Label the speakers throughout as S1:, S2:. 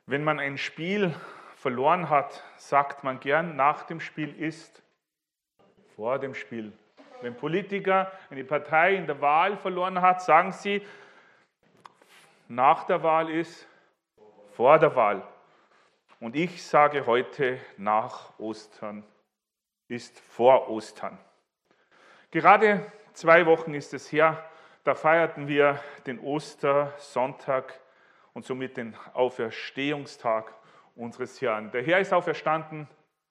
S1: Wenn man ein Spiel verloren hat, sagt man gern, nach dem Spiel ist vor dem Spiel. Wenn Politiker eine Partei in der Wahl verloren hat, sagen sie, nach der Wahl ist vor der Wahl. Und ich sage heute, nach Ostern ist vor Ostern. Gerade 2 Wochen ist es her, da feierten wir den Ostersonntag und somit den Auferstehungstag unseres Herrn. Der Herr ist auferstanden.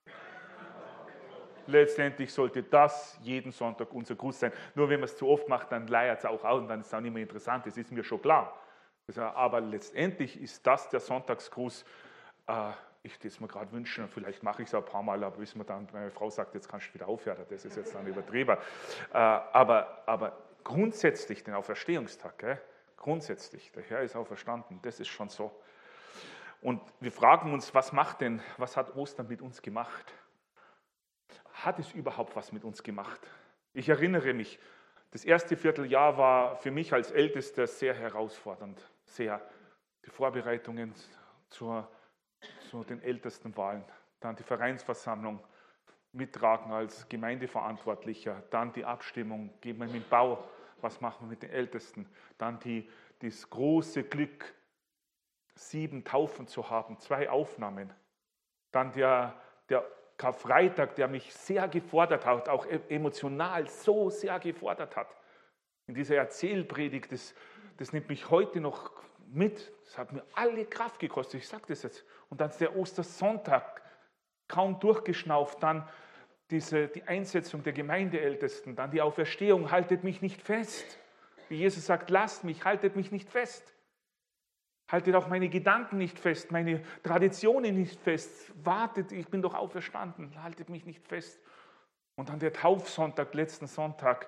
S1: Letztendlich sollte das jeden Sonntag unser Gruß sein. Nur wenn man es zu oft macht, dann leiert es auch aus und dann ist es auch nicht mehr interessant. Das ist mir schon klar. Aber letztendlich ist das der Sonntagsgruß. Ich das mir gerade wünschen, vielleicht mache ich es auch ein paar Mal, aber bis mir dann meine Frau sagt, jetzt kannst du wieder aufhören, das ist jetzt dann übertrieben. Aber grundsätzlich den Auferstehungstag, grundsätzlich, der Herr ist auferstanden, das ist schon so. Und wir fragen uns, was hat Ostern mit uns gemacht? Hat es überhaupt was mit uns gemacht? Ich erinnere mich, das erste Vierteljahr war für mich als Ältester sehr herausfordernd, die Vorbereitungen zu den Ältestenwahlen, dann die Vereinsversammlung mittragen als Gemeindeverantwortlicher, dann die Abstimmung, gehen wir mit dem Bau, was machen wir mit den Ältesten, dann das große Glück, 7 Taufen zu haben, 2 Aufnahmen, dann der Karfreitag, der mich sehr gefordert hat, auch emotional so sehr gefordert hat. In dieser Erzählpredigt, das nimmt mich heute noch mit, das hat mir alle Kraft gekostet, ich sage das jetzt. Und dann der Ostersonntag, kaum durchgeschnauft, dann die Einsetzung der Gemeindeältesten, dann die Auferstehung, haltet mich nicht fest. Wie Jesus sagt, lasst mich, haltet mich nicht fest. Haltet auch meine Gedanken nicht fest, meine Traditionen nicht fest. Wartet, ich bin doch auferstanden, haltet mich nicht fest. Und dann der Taufsonntag, letzten Sonntag,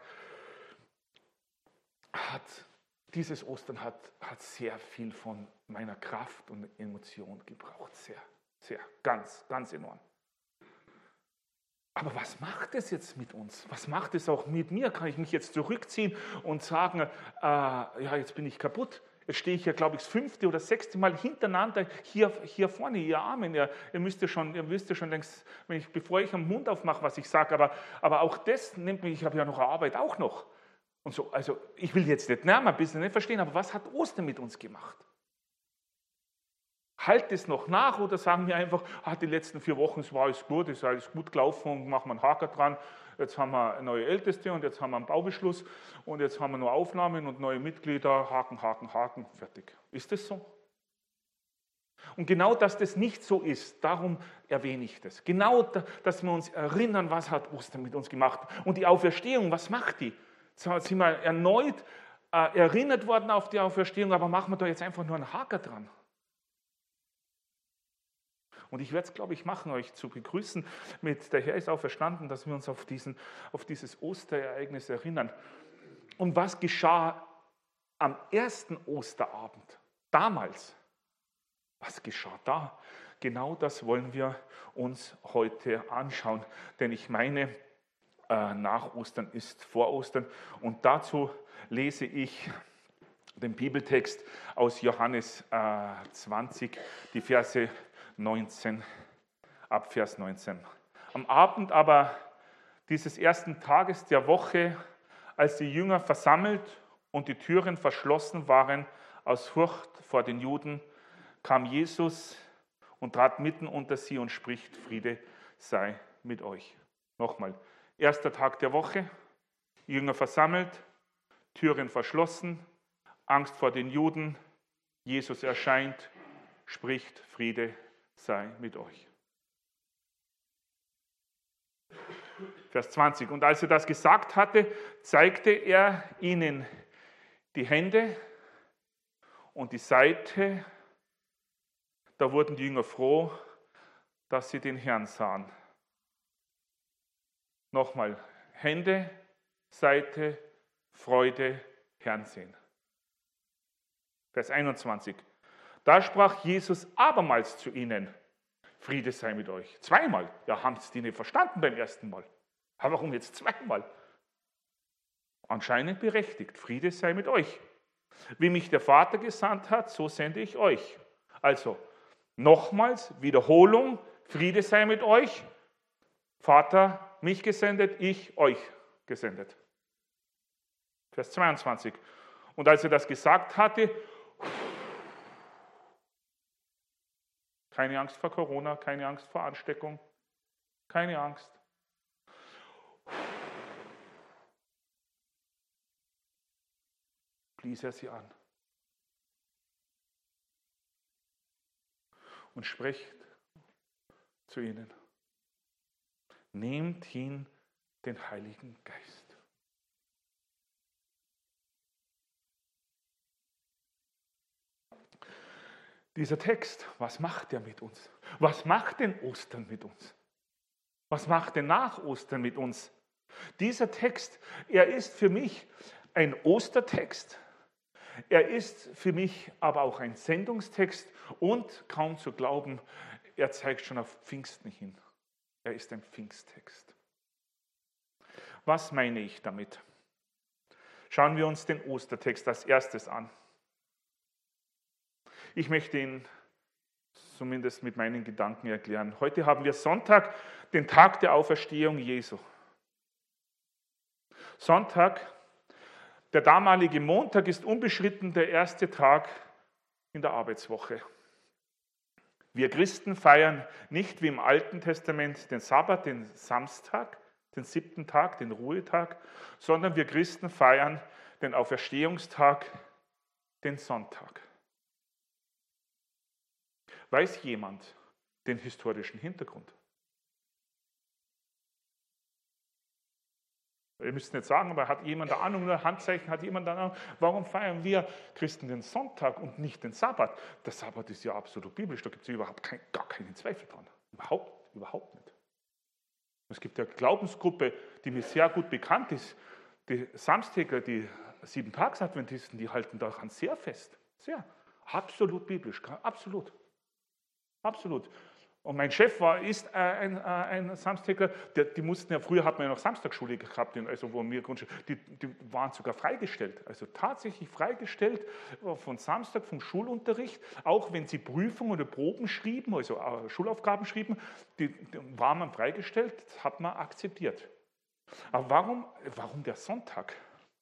S1: dieses Ostern hat sehr viel von meiner Kraft und Emotion gebraucht. Sehr, sehr, ganz, ganz enorm. Aber was macht es jetzt mit uns? Was macht es auch mit mir? Kann ich mich jetzt zurückziehen und sagen, jetzt bin ich kaputt? Jetzt stehe ich ja, glaube ich, das 5. oder 6. Mal hintereinander hier vorne, ihr Armen. Ihr wisst ja schon längst, bevor ich am Mund aufmache, was ich sage. Aber auch das nimmt mich, ich habe ja noch eine Arbeit auch noch. Und so, also ich will jetzt nicht näher ein bisschen nicht verstehen, aber was hat Ostern mit uns gemacht? Halt es noch nach oder sagen wir einfach, die letzten 4 Wochen, es war alles gut, es ist alles gut gelaufen und machen wir einen Haken dran. Jetzt haben wir neue Älteste und jetzt haben wir einen Baubeschluss und jetzt haben wir nur Aufnahmen und neue Mitglieder, Haken, Haken, Haken, fertig. Ist das so? Und genau, dass das nicht so ist, darum erwähne ich das. Genau, dass wir uns erinnern, was hat Ostern mit uns gemacht. Und die Auferstehung, was macht die? Jetzt sind wir erneut erinnert worden auf die Auferstehung, aber machen wir da jetzt einfach nur einen Haken dran. Und ich werde es, glaube ich, machen, euch zu begrüßen mit der Herr ist auferstanden, dass wir uns auf dieses Osterereignis erinnern. Und was geschah am ersten Osterabend, damals? Was geschah da? Genau das wollen wir uns heute anschauen, denn ich meine, nach Ostern ist vor Ostern. Und dazu lese ich den Bibeltext aus Johannes 20, die Verse 19, ab Vers 19. Am Abend aber dieses ersten Tages der Woche, als die Jünger versammelt und die Türen verschlossen waren aus Furcht vor den Juden, kam Jesus und trat mitten unter sie und spricht, Friede sei mit euch. Nochmal, erster Tag der Woche, Jünger versammelt, Türen verschlossen, Angst vor den Juden, Jesus erscheint, spricht, Friede sei mit euch. Vers 20. Und als er das gesagt hatte, zeigte er ihnen die Hände und die Seite. Da wurden die Jünger froh, dass sie den Herrn sahen. Nochmal, Hände, Seite, Freude, Herrn sehen. Vers 21. Da sprach Jesus abermals zu ihnen, Friede sei mit euch. 2-mal. Ja, haben sie die nicht verstanden beim ersten Mal. Aber warum jetzt 2-mal? Anscheinend berechtigt. Friede sei mit euch. Wie mich der Vater gesandt hat, so sende ich euch. Also, Nochmals, Wiederholung, Friede sei mit euch. Vater mich gesendet, ich euch gesendet. Vers 22. Und als er das gesagt hatte, keine Angst vor Corona, keine Angst vor Ansteckung, keine Angst. Blies er sie an und spricht zu ihnen: Nehmt hin den Heiligen Geist. Dieser Text, was macht er mit uns? Was macht denn Ostern mit uns? Was macht denn nach Ostern mit uns? Dieser Text, er ist für mich ein Ostertext. Er ist für mich aber auch ein Sendungstext und, kaum zu glauben, er zeigt schon auf Pfingsten hin. Er ist ein Pfingsttext. Was meine ich damit? Schauen wir uns den Ostertext als erstes an. Ich möchte ihn zumindest mit meinen Gedanken erklären. Heute haben wir Sonntag, den Tag der Auferstehung Jesu. Sonntag, der damalige Montag, ist unbeschritten der erste Tag in der Arbeitswoche. Wir Christen feiern nicht wie im Alten Testament den Sabbat, den Samstag, den 7. Tag, den Ruhetag, sondern wir Christen feiern den Auferstehungstag, den Sonntag. Weiß jemand den historischen Hintergrund? Ihr müsst nicht sagen, aber hat jemand eine Ahnung, ein Handzeichen, hat jemand eine Ahnung, warum feiern wir Christen den Sonntag und nicht den Sabbat? Der Sabbat ist ja absolut biblisch, da gibt es überhaupt gar keinen Zweifel dran. Überhaupt nicht. Es gibt eine Glaubensgruppe, die mir sehr gut bekannt ist, die Samstägler, die 7-Tags-Adventisten, die halten daran sehr fest. Sehr. Absolut biblisch, absolut. Absolut. Und mein Chef ist ein Samstägler, die mussten ja, früher hat man ja noch Samstagsschule gehabt, also wo wir die waren sogar freigestellt, also tatsächlich freigestellt von Samstag, vom Schulunterricht, auch wenn sie Prüfungen oder Proben schrieben, also Schulaufgaben schrieben, die war man freigestellt, das hat man akzeptiert. Aber warum der Sonntag?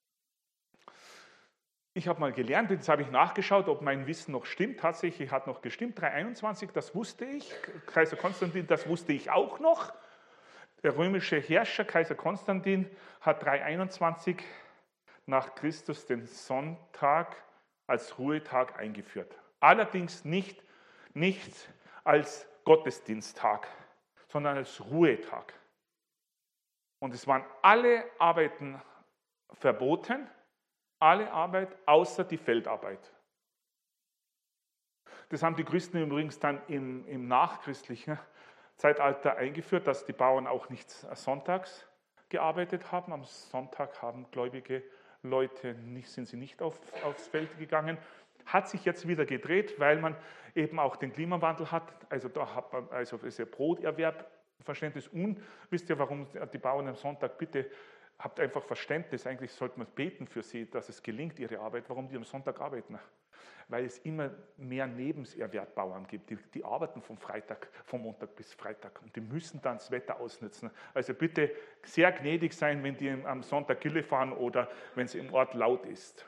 S1: Ich habe mal gelernt, jetzt habe ich nachgeschaut, ob mein Wissen noch stimmt. Tatsächlich hat noch gestimmt, 321, das wusste ich. Kaiser Konstantin, das wusste ich auch noch. Der römische Herrscher, Kaiser Konstantin, hat 321 nach Christus den Sonntag als Ruhetag eingeführt. Allerdings nicht als Gottesdiensttag, sondern als Ruhetag. Und es waren alle Arbeiten verboten, alle Arbeit außer die Feldarbeit. Das haben die Christen übrigens dann im nachchristlichen Zeitalter eingeführt, dass die Bauern auch nicht sonntags gearbeitet haben. Am Sonntag haben gläubige Leute sind sie nicht aufs Feld gegangen. Hat sich jetzt wieder gedreht, weil man eben auch den Klimawandel hat. Also da hat man ist ja Broterwerb, Verständnis. Und wisst ihr, warum die Bauern am Sonntag bitte habt einfach Verständnis, eigentlich sollte man beten für sie, dass es gelingt, ihre Arbeit. Warum die am Sonntag arbeiten? Weil es immer mehr Nebenerwerbbauern gibt. Die arbeiten vom Montag bis Freitag und die müssen dann das Wetter ausnutzen. Also bitte sehr gnädig sein, wenn die am Sonntag Gülle fahren oder wenn es im Ort laut ist.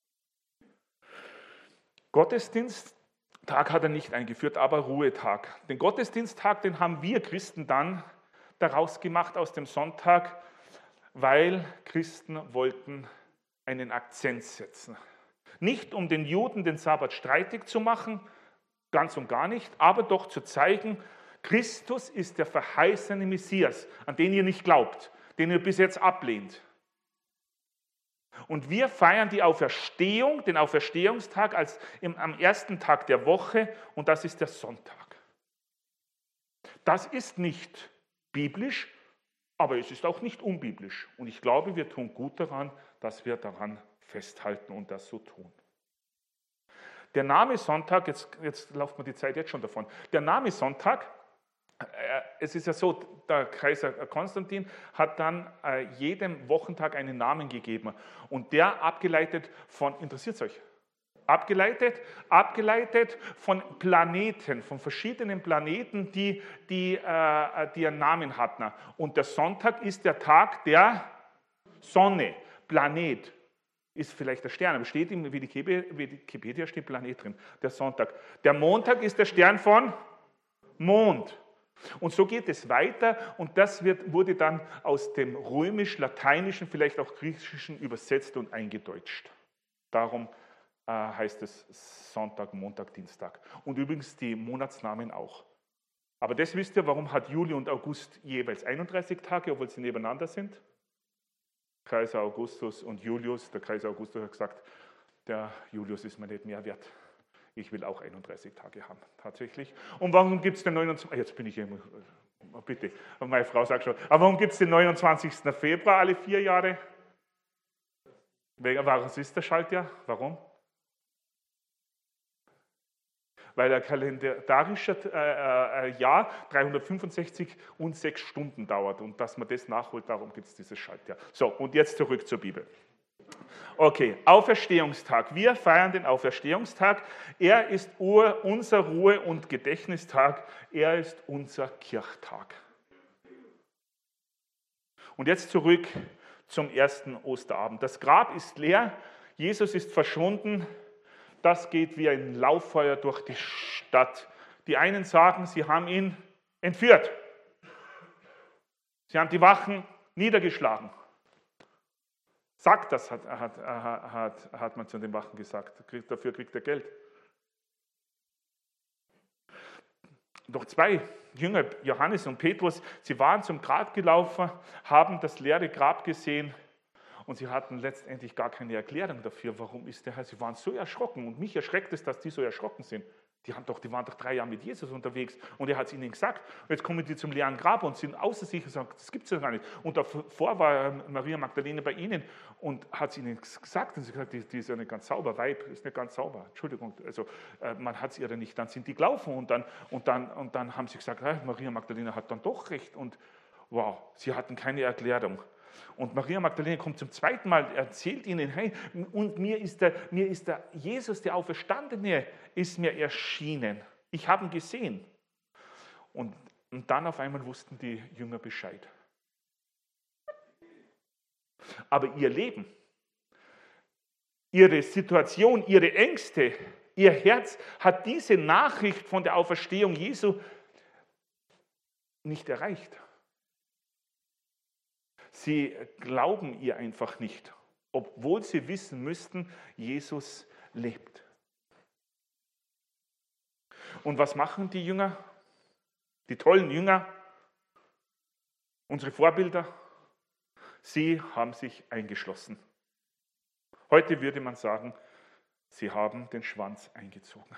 S1: Gottesdiensttag hat er nicht eingeführt, aber Ruhetag. Den Gottesdiensttag, den haben wir Christen dann daraus gemacht aus dem Sonntag, weil Christen wollten einen Akzent setzen. Nicht um den Juden den Sabbat streitig zu machen, ganz und gar nicht, aber doch zu zeigen, Christus ist der verheißene Messias, an den ihr nicht glaubt, den ihr bis jetzt ablehnt. Und wir feiern die Auferstehung, den Auferstehungstag am ersten Tag der Woche und das ist der Sonntag. Das ist nicht biblisch, aber es ist auch nicht unbiblisch. Und ich glaube, wir tun gut daran, dass wir daran festhalten und das so tun. Der Name Sonntag, jetzt läuft mir die Zeit jetzt schon davon, der Name Sonntag, es ist ja so, der Kaiser Konstantin hat dann jedem Wochentag einen Namen gegeben und der abgeleitet von, interessiert es euch? Abgeleitet von Planeten, von verschiedenen Planeten, die einen Namen hatten. Und der Sonntag ist der Tag der Sonne. Planet ist vielleicht der Stern, aber steht im Wikipedia steht Planet drin, der Sonntag. Der Montag ist der Stern von Mond. Und so geht es weiter und das wurde dann aus dem römisch-lateinischen, vielleicht auch griechischen übersetzt und eingedeutscht. Darum heißt es Sonntag, Montag, Dienstag. Und übrigens die Monatsnamen auch. Aber das wisst ihr, warum hat Juli und August jeweils 31 Tage, obwohl sie nebeneinander sind? Kaiser Augustus und Julius. Der Kaiser Augustus hat gesagt, der Julius ist mir nicht mehr wert. Ich will auch 31 Tage haben, tatsächlich. Und warum gibt es den 29. Jetzt bin ich immer. Bitte, meine Frau sagt schon. Aber warum gibt es den 29. Februar alle 4 Jahre? Was ist das Schaltjahr? Warum? Weil der kalendarische Jahr 365 und 6 Stunden dauert. Und dass man das nachholt, darum gibt es dieses Schaltjahr. So, und jetzt zurück zur Bibel. Okay, Auferstehungstag. Wir feiern den Auferstehungstag. Er ist unser Ruhe- und Gedächtnistag. Er ist unser Kirchtag. Und jetzt zurück zum ersten Osterabend. Das Grab ist leer. Jesus ist verschwunden. Das geht wie ein Lauffeuer durch die Stadt. Die einen sagen, sie haben ihn entführt. Sie haben die Wachen niedergeschlagen. Sagt das, hat man zu den Wachen gesagt. Dafür kriegt er Geld. Doch 2 Jünger, Johannes und Petrus, sie waren zum Grab gelaufen, haben das leere Grab gesehen und sie hatten letztendlich gar keine Erklärung dafür, warum ist der Herr. Sie waren so erschrocken und mich erschreckt es, dass die so erschrocken sind. Die waren doch 3 Jahre mit Jesus unterwegs und er hat es ihnen gesagt. Und jetzt kommen die zum leeren Grab und sind außer sich und sagen, das gibt es ja gar nicht. Und davor war Maria Magdalene bei ihnen und hat es ihnen gesagt. Und sie hat gesagt, die ist ja nicht ganz sauber, Weib ist nicht ganz sauber. Entschuldigung, also man hat es ihr nicht. Dann sind die gelaufen und dann haben sie gesagt, Maria Magdalene hat dann doch recht. Und wow, sie hatten keine Erklärung. Und Maria Magdalene kommt zum 2. Mal, erzählt ihnen, hey, und mir ist der Jesus, der Auferstandene, ist mir erschienen. Ich habe ihn gesehen. Und dann auf einmal wussten die Jünger Bescheid. Aber ihr Leben, ihre Situation, ihre Ängste, ihr Herz hat diese Nachricht von der Auferstehung Jesu nicht erreicht. Sie glauben ihr einfach nicht, obwohl sie wissen müssten, Jesus lebt. Und was machen die Jünger? Die tollen Jünger, unsere Vorbilder? Sie haben sich eingeschlossen. Heute würde man sagen, sie haben den Schwanz eingezogen.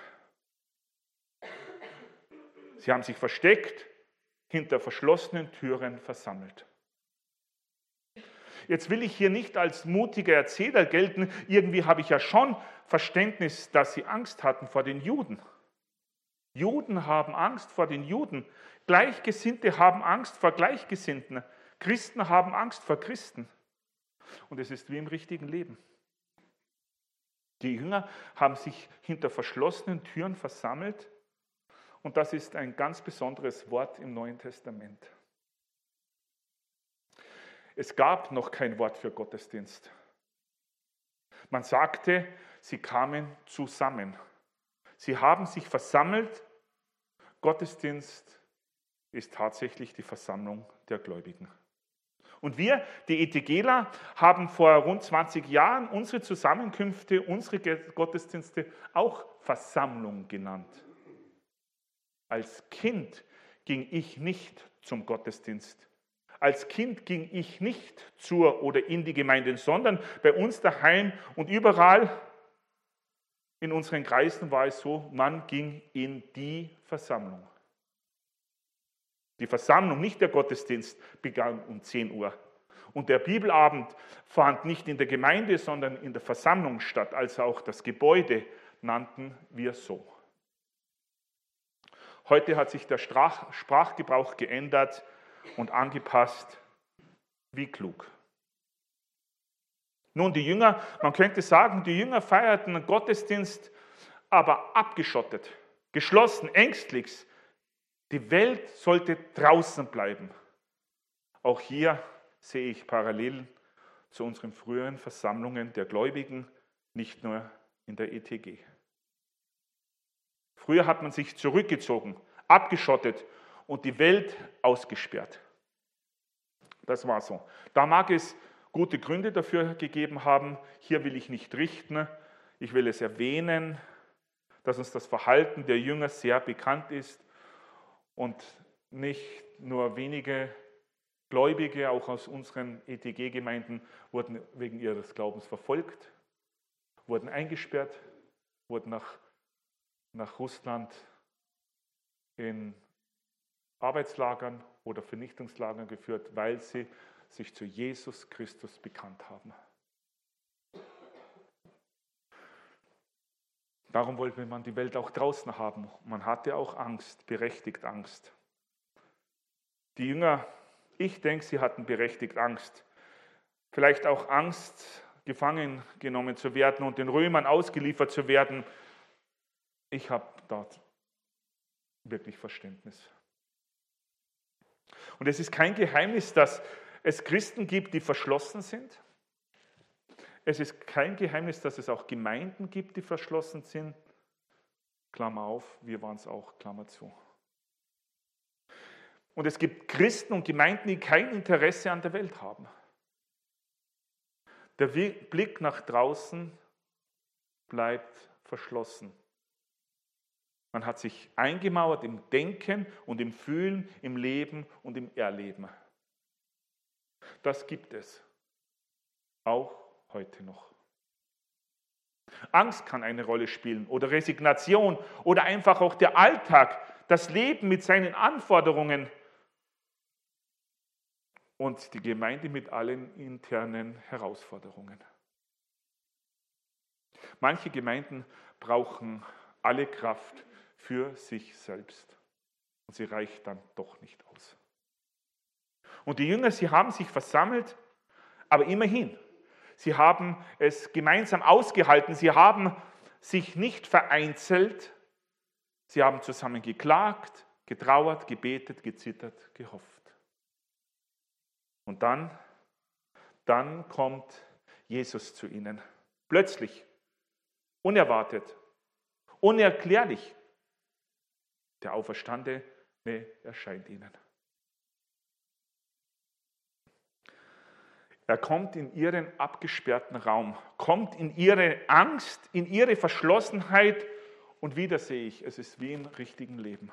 S1: Sie haben sich versteckt, hinter verschlossenen Türen versammelt. Jetzt will ich hier nicht als mutiger Erzähler gelten. Irgendwie habe ich ja schon Verständnis, dass sie Angst hatten vor den Juden. Juden haben Angst vor den Juden. Gleichgesinnte haben Angst vor Gleichgesinnten. Christen haben Angst vor Christen. Und es ist wie im richtigen Leben. Die Jünger haben sich hinter verschlossenen Türen versammelt. Und das ist ein ganz besonderes Wort im Neuen Testament. Es gab noch kein Wort für Gottesdienst. Man sagte, sie kamen zusammen. Sie haben sich versammelt. Gottesdienst ist tatsächlich die Versammlung der Gläubigen. Und wir, die ETGler, haben vor rund 20 Jahren unsere Zusammenkünfte, unsere Gottesdienste auch Versammlung genannt. Als Kind ging ich nicht zum Gottesdienst. Als Kind ging ich nicht zur oder in die Gemeinde, sondern bei uns daheim und überall in unseren Kreisen war es so, man ging in die Versammlung. Die Versammlung, nicht der Gottesdienst, begann um 10 Uhr. Und der Bibelabend fand nicht in der Gemeinde, sondern in der Versammlung statt. Also auch das Gebäude nannten wir so. Heute hat sich der Sprachgebrauch geändert und angepasst. Wie klug. Nun, die Jünger, man könnte sagen, die Jünger feierten einen Gottesdienst, aber abgeschottet, geschlossen, ängstlich. Die Welt sollte draußen bleiben. Auch hier sehe ich Parallelen zu unseren früheren Versammlungen der Gläubigen, nicht nur in der ETG. Früher hat man sich zurückgezogen, abgeschottet und die Welt ausgesperrt. Das war so. Da mag es gute Gründe dafür gegeben haben. Hier will ich nicht richten. Ich will es erwähnen, dass uns das Verhalten der Jünger sehr bekannt ist und nicht nur wenige Gläubige, auch aus unseren ETG-Gemeinden, wurden wegen ihres Glaubens verfolgt, wurden eingesperrt, wurden nach Russland in Arbeitslagern oder Vernichtungslagern geführt, weil sie sich zu Jesus Christus bekannt haben. Darum wollte man die Welt auch draußen haben. Man hatte auch Angst, berechtigt Angst. Die Jünger, ich denke, sie hatten berechtigt Angst. Vielleicht auch Angst, gefangen genommen zu werden und den Römern ausgeliefert zu werden. Ich habe dort wirklich Verständnis. Und es ist kein Geheimnis, dass es Christen gibt, die verschlossen sind. Es ist kein Geheimnis, dass es auch Gemeinden gibt, die verschlossen sind. Klammer auf, wir waren es auch, Klammer zu. Und es gibt Christen und Gemeinden, die kein Interesse an der Welt haben. Der Blick nach draußen bleibt verschlossen. Man hat sich eingemauert im Denken und im Fühlen, im Leben und im Erleben. Das gibt es. Auch heute noch. Angst kann eine Rolle spielen oder Resignation oder einfach auch der Alltag, das Leben mit seinen Anforderungen und die Gemeinde mit allen internen Herausforderungen. Manche Gemeinden brauchen alle Kraft für sich selbst und sie reicht dann doch nicht aus. Und die Jünger, sie haben sich versammelt, aber immerhin, sie haben es gemeinsam ausgehalten, sie haben sich nicht vereinzelt, sie haben zusammen geklagt, getrauert, gebetet, gezittert, gehofft. Und dann kommt Jesus zu ihnen. Plötzlich, unerwartet, unerklärlich. Der Auferstandene erscheint ihnen. Er kommt in ihren abgesperrten Raum, kommt in ihre Angst, in ihre Verschlossenheit und wieder sehe ich, es ist wie im richtigen Leben.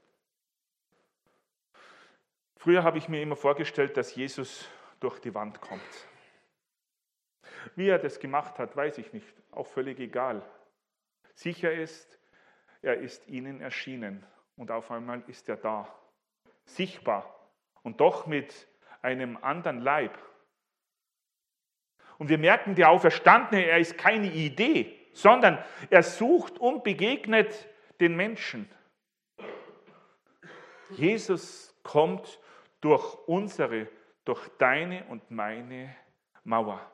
S1: Früher habe ich mir immer vorgestellt, dass Jesus durch die Wand kommt. Wie er das gemacht hat, weiß ich nicht, auch völlig egal. Sicher ist, er ist ihnen erschienen und auf einmal ist er da, sichtbar und doch mit einem anderen Leib. Und wir merken, der Auferstandene, er ist keine Idee, sondern er sucht und begegnet den Menschen. Jesus kommt durch deine und meine Mauer.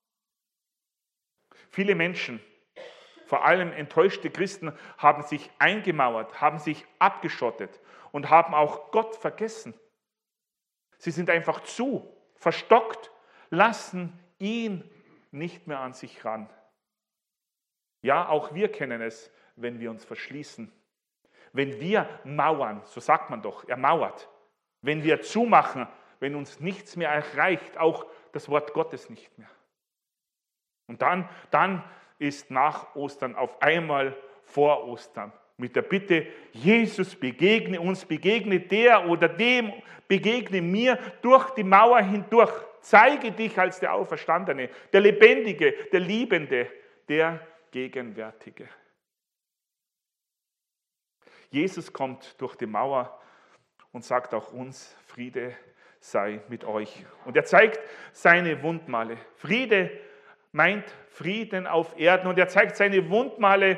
S1: Viele Menschen, vor allem enttäuschte Christen, haben sich eingemauert, haben sich abgeschottet und haben auch Gott vergessen. Sie sind einfach zu verstockt, lassen ihn nicht mehr an sich ran. Ja, auch wir kennen es, wenn wir uns verschließen. Wenn wir mauern, so sagt man doch, er mauert. Wenn wir zumachen, wenn uns nichts mehr erreicht, auch das Wort Gottes nicht mehr. Und dann ist nach Ostern auf einmal vor Ostern mit der Bitte, Jesus, begegne uns, begegne der oder dem, begegne mir durch die Mauer hindurch. Zeige dich als der Auferstandene, der Lebendige, der Liebende, der Gegenwärtige. Jesus kommt durch die Mauer und sagt auch uns, Friede sei mit euch. Und er zeigt seine Wundmale. Friede meint Frieden auf Erden. Und er zeigt seine Wundmale,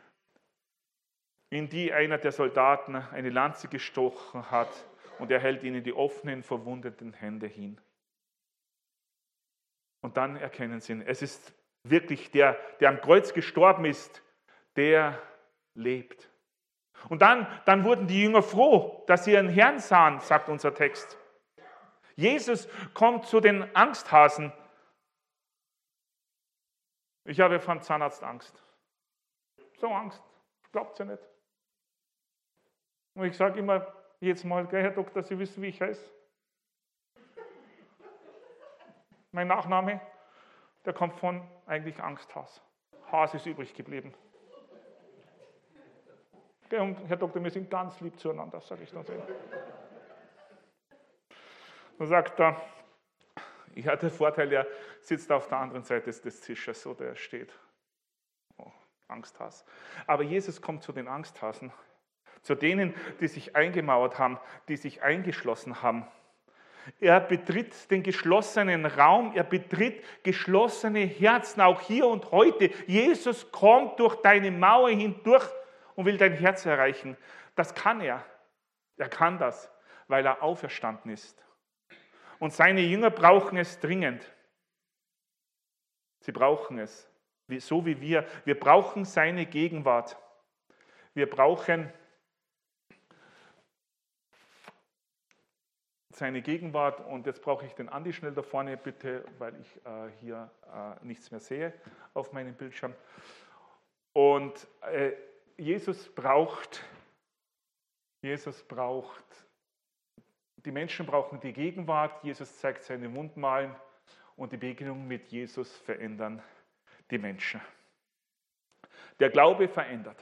S1: in die einer der Soldaten eine Lanze gestochen hat. Und er hält ihnen die offenen, verwundeten Hände hin. Und dann erkennen sie ihn. Es ist wirklich der am Kreuz gestorben ist, der lebt. Und dann wurden die Jünger froh, dass sie ihren Herrn sahen, sagt unser Text. Jesus kommt zu den Angsthasen. Ich habe vom Zahnarzt Angst. So Angst, glaubt ihr nicht. Und ich sage immer jedes Mal, Herr Doktor, Sie wissen, wie ich heiße. Mein Nachname, der kommt von eigentlich Angsthas. Has ist übrig geblieben. Und Herr Doktor, wir sind ganz lieb zueinander, sage ich dann so. Dann sagt er, ja, der Vorteil, er sitzt auf der anderen Seite des Tisches oder er steht. Oh, Angsthas. Aber Jesus kommt zu den Angsthasen, zu denen, die sich eingemauert haben, die sich eingeschlossen haben. Er betritt den geschlossenen Raum, er betritt geschlossene Herzen, auch hier und heute. Jesus kommt durch deine Mauer hindurch und will dein Herz erreichen. Das kann er. Er kann das, weil er auferstanden ist. Und seine Jünger brauchen es dringend. Sie brauchen es, so wie wir. Wir brauchen seine Gegenwart. Wir brauchen seine Gegenwart. Und jetzt brauche ich den Andi schnell da vorne, bitte, weil ich hier nichts mehr sehe auf meinem Bildschirm. Und Jesus braucht, die Menschen brauchen die Gegenwart, Jesus zeigt seine Wundmalen und die Begegnungen mit Jesus verändern die Menschen. Der Glaube verändert.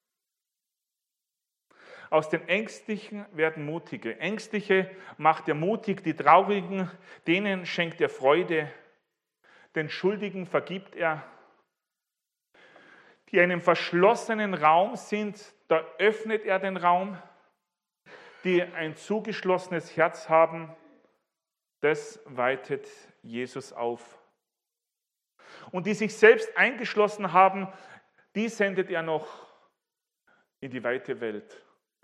S1: Aus den Ängstlichen werden Mutige. Ängstliche macht er mutig, die Traurigen, denen schenkt er Freude, den Schuldigen vergibt er. Die in einem verschlossenen Raum sind, da öffnet er den Raum. Die ein zugeschlossenes Herz haben, das weitet Jesus auf. Und die sich selbst eingeschlossen haben, die sendet er noch in die weite Welt.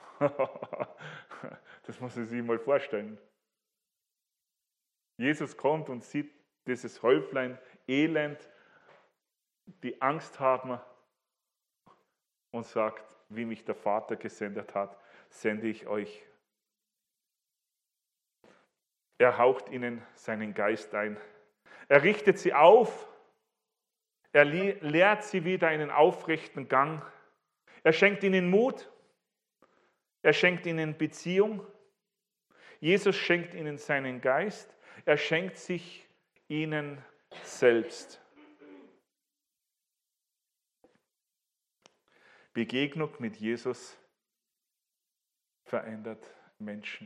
S1: Das muss man sich mal vorstellen. Jesus kommt und sieht dieses Häuflein Elend, die Angst haben und sagt, wie mich der Vater gesendet hat, sende ich euch. Er haucht ihnen seinen Geist ein. Er richtet sie auf. Er lehrt sie wieder einen aufrechten Gang. Er schenkt ihnen Mut. Er schenkt ihnen Beziehung. Jesus schenkt ihnen seinen Geist. Er schenkt sich ihnen selbst. Begegnung mit Jesus verändert Menschen.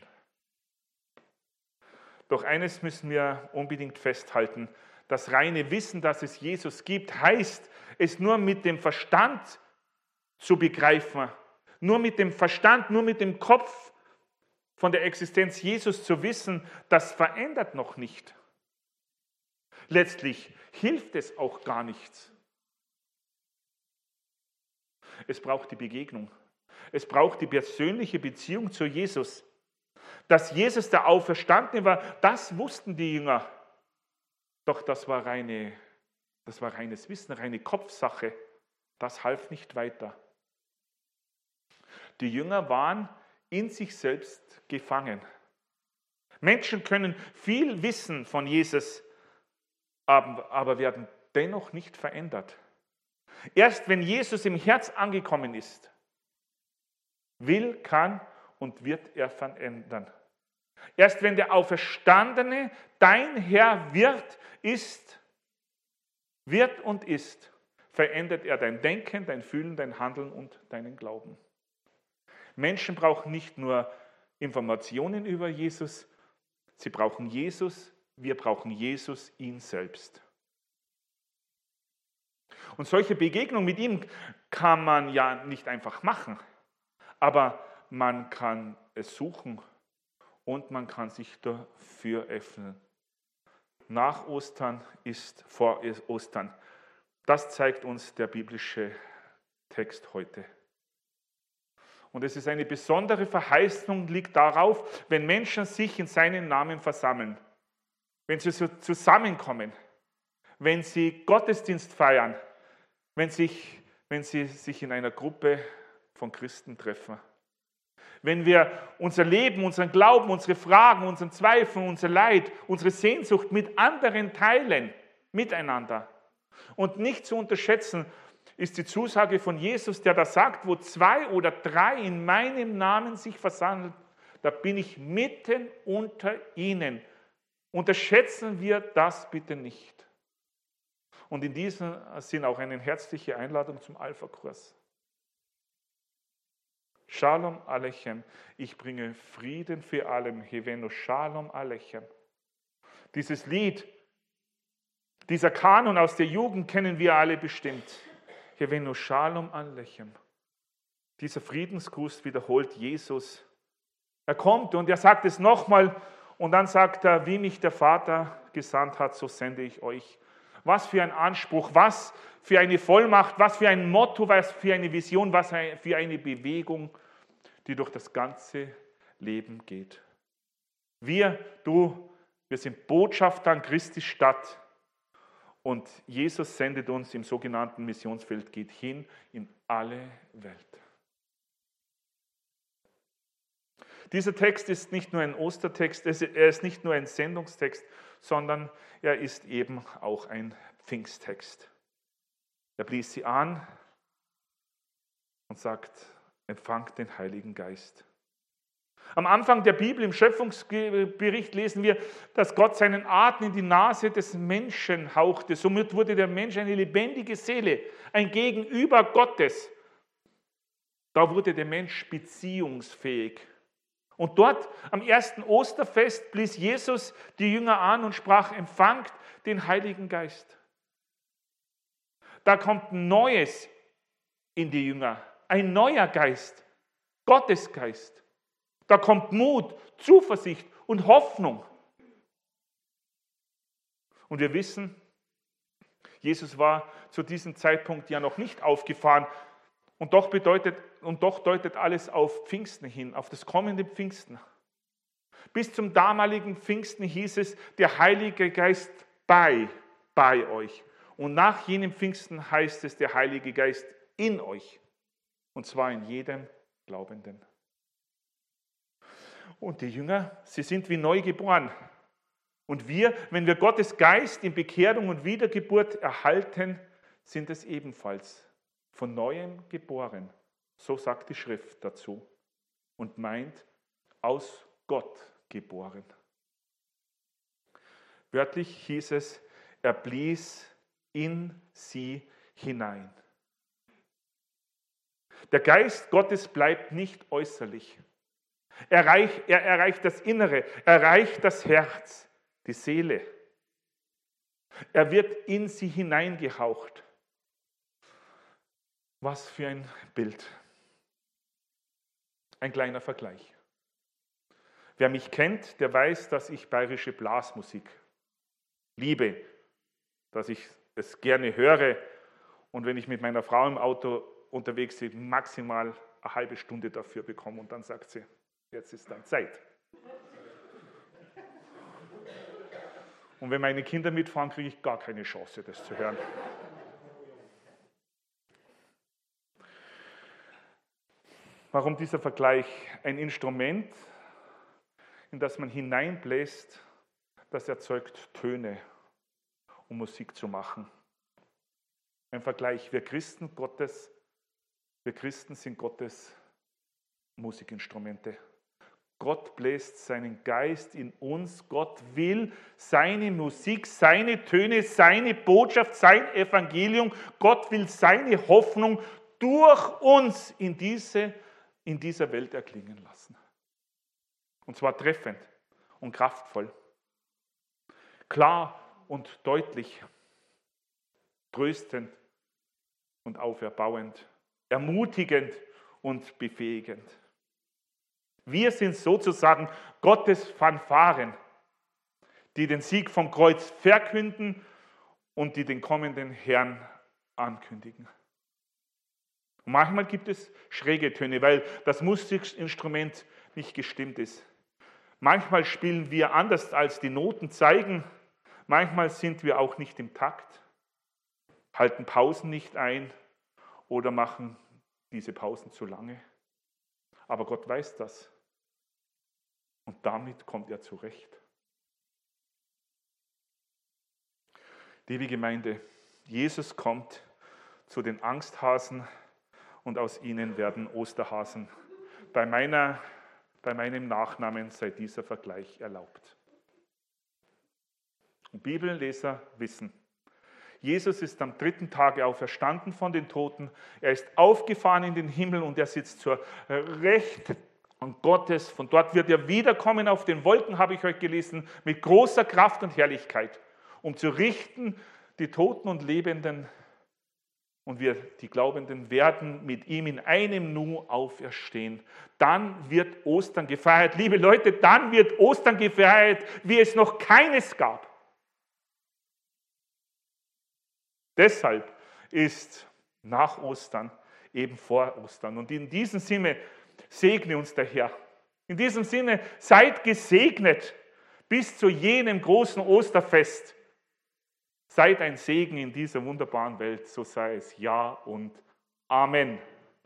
S1: Doch eines müssen wir unbedingt festhalten. Das reine Wissen, dass es Jesus gibt, heißt, es nur mit dem Verstand zu begreifen. Nur mit dem Verstand, nur mit dem Kopf von der Existenz Jesus zu wissen, das verändert noch nicht. Letztlich hilft es auch gar nichts. Es braucht die Begegnung. Es braucht die persönliche Beziehung zu Jesus. Dass Jesus der Auferstandene war, das wussten die Jünger. Doch das war reines Wissen, reine Kopfsache. Das half nicht weiter. Die Jünger waren in sich selbst gefangen. Menschen können viel wissen von Jesus, aber werden dennoch nicht verändert. Erst wenn Jesus im Herz angekommen ist, will, kann und wird er verändern. Erst wenn der Auferstandene dein Herr wird und ist, verändert er dein Denken, dein Fühlen, dein Handeln und deinen Glauben. Menschen brauchen nicht nur Informationen über Jesus, sie brauchen Jesus, wir brauchen Jesus, ihn selbst. Und solche Begegnungen mit ihm kann man ja nicht einfach machen, aber man kann es suchen und man kann sich dafür öffnen. Nach Ostern ist vor Ostern. Das zeigt uns der biblische Text heute. Und es ist eine besondere Verheißung, liegt darauf, wenn Menschen sich in seinem Namen versammeln. Wenn sie so zusammenkommen. wenn sie Gottesdienst feiern, wenn sie sich in einer Gruppe von Christen treffen. Wenn wir unser Leben, unseren Glauben, unsere Fragen, unseren Zweifel, unser Leid, unsere Sehnsucht mit anderen teilen, miteinander. Und nicht zu unterschätzen ist die Zusage von Jesus, der da sagt, wo 2 oder 3 in meinem Namen sich versammeln, da bin ich mitten unter ihnen. Unterschätzen wir das bitte nicht. Und in diesem Sinn auch eine herzliche Einladung zum Alpha-Kurs. Shalom Aleichem, ich bringe Frieden für alle. Hevenu Shalom Aleichem. Dieses Lied, dieser Kanon aus der Jugend kennen wir alle bestimmt. Hevenu Shalom Aleichem. Dieser Friedensgruß wiederholt Jesus. Er kommt und er sagt es nochmal und dann sagt er, wie mich der Vater gesandt hat, so sende ich euch. Was für ein Anspruch, was für eine Vollmacht, was für ein Motto, was für eine Vision, was für eine Bewegung, die durch das ganze Leben geht. Wir sind Botschafter an Christi Stadt und Jesus sendet uns im sogenannten Missionsfeld, geht hin in alle Welt. Dieser Text ist nicht nur ein Ostertext, er ist nicht nur ein Sendungstext, sondern er ist eben auch ein Pfingsttext. Er blies sie an und sagt, empfangt den Heiligen Geist. Am Anfang der Bibel, im Schöpfungsbericht, lesen wir, dass Gott seinen Atem in die Nase des Menschen hauchte. Somit wurde der Mensch eine lebendige Seele, ein Gegenüber Gottes. Da wurde der Mensch beziehungsfähig. Und dort am ersten Osterfest blies Jesus die Jünger an und sprach, empfangt den Heiligen Geist. Da kommt Neues in die Jünger, ein neuer Geist, Gottes Geist. Da kommt Mut, Zuversicht und Hoffnung. Und wir wissen, Jesus war zu diesem Zeitpunkt ja noch nicht aufgefahren. Und doch deutet alles auf Pfingsten hin, auf das kommende Pfingsten. Bis zum damaligen Pfingsten hieß es, der Heilige Geist bei euch. Und nach jenem Pfingsten heißt es, der Heilige Geist in euch. Und zwar in jedem Glaubenden. Und die Jünger, sie sind wie neu geboren. Und wir, wenn wir Gottes Geist in Bekehrung und Wiedergeburt erhalten, sind es ebenfalls von Neuem geboren. So sagt die Schrift dazu. Und meint, aus Gott geboren. Wörtlich hieß es, er blies in sie hinein. Der Geist Gottes bleibt nicht äußerlich. Er erreicht das Innere, er erreicht das Herz, die Seele. Er wird in sie hineingehaucht. Was für ein Bild. Ein kleiner Vergleich. Wer mich kennt, der weiß, dass ich bayerische Blasmusik liebe, dass ich es gerne höre und wenn ich mit meiner Frau im Auto unterwegs bin, maximal eine halbe Stunde dafür bekomme und dann sagt sie, jetzt ist dann Zeit. Und wenn meine Kinder mitfahren, kriege ich gar keine Chance, das zu hören. Warum dieser Vergleich? Ein Instrument, in das man hineinbläst, das erzeugt Töne, um Musik zu machen. Ein Vergleich, wir Christen sind Gottes Musikinstrumente. Gott bläst seinen Geist in uns. Gott will seine Musik, seine Töne, seine Botschaft, sein Evangelium. Gott will seine Hoffnung durch uns in dieser Welt erklingen lassen. Und zwar treffend und kraftvoll. Klar und deutlich. Tröstend und auferbauend. Ermutigend und befähigend. Wir sind sozusagen Gottes Fanfaren, die den Sieg vom Kreuz verkünden und die den kommenden Herrn ankündigen. Und manchmal gibt es schräge Töne, weil das Musikinstrument nicht gestimmt ist. Manchmal spielen wir anders, als die Noten zeigen. Manchmal sind wir auch nicht im Takt, halten Pausen nicht ein oder machen diese Pausen zu lange. Aber Gott weiß das. Und damit kommt er zurecht. Liebe Gemeinde, Jesus kommt zu den Angsthasen und aus ihnen werden Osterhasen. Bei meinem Nachnamen sei dieser Vergleich erlaubt. Und Bibelleser wissen, Jesus ist am 3. Tage auferstanden von den Toten. Er ist aufgefahren in den Himmel und er sitzt zur Rechten Gottes. Von dort wird er wiederkommen auf den Wolken, habe ich euch gelesen, mit großer Kraft und Herrlichkeit, um zu richten die Toten und Lebenden. Und wir, die Glaubenden, werden mit ihm in einem Nu auferstehen. Dann wird Ostern gefeiert. Liebe Leute, dann wird Ostern gefeiert, wie es noch keines gab. Deshalb ist nach Ostern eben vor Ostern. Und in diesem Sinne segne uns der Herr. In diesem Sinne seid gesegnet bis zu jenem großen Osterfest. Seid ein Segen in dieser wunderbaren Welt, so sei es. Ja und Amen.